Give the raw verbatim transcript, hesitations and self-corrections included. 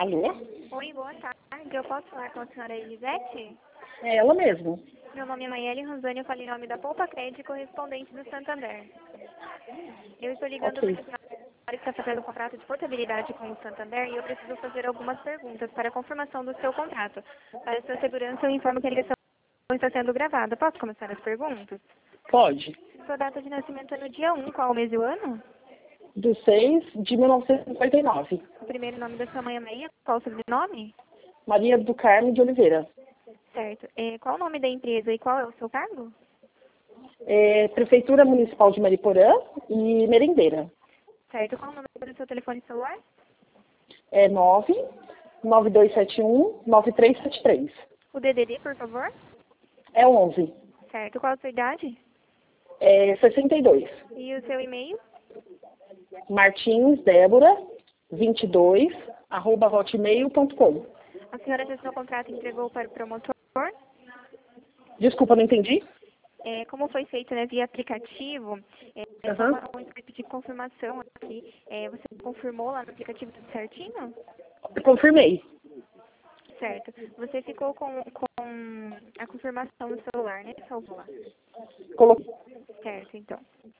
Alô? Oi, boa tarde. Eu posso falar com a senhora Elisete? É ela mesmo. Meu nome é Maiele Ranzani, eu falo em nome da Poupa Crédito, correspondente do Santander. Eu estou ligando Ok. porque a senhora está fazendo um contrato de portabilidade com o Santander e eu preciso fazer algumas perguntas para a confirmação do seu contrato. Para sua segurança, eu informo que a ligação está sendo gravada. Posso começar as perguntas? Pode. Sua data de nascimento é no dia um, qual o mês e o ano? Do seis de mil novecentos e cinquenta e nove. O primeiro nome da sua mãe é Maria, qual o sobrenome? Maria do Carmo de Oliveira. Certo. É, qual o nome da empresa e qual é o seu cargo? É, Prefeitura Municipal de Mariporã e Merendeira. Certo. Qual o número do seu telefone celular? É nove nove dois sete um nove três sete três. O D D D, por favor. É onze. Certo. Qual a sua idade? É sessenta e dois. E o seu e-mail? Martins Débora vinte e dois arroba hotmail ponto com. A senhora já seu contrato e entregou para o promotor? Desculpa, não entendi? É, como foi feito, né, via aplicativo, é, é só Aham. uma, um script de confirmação aqui. É, você confirmou lá no aplicativo tudo certinho? Confirmei. Certo. Você ficou com, com a confirmação no celular, né? Salvou lá. Coloquei. Certo, então.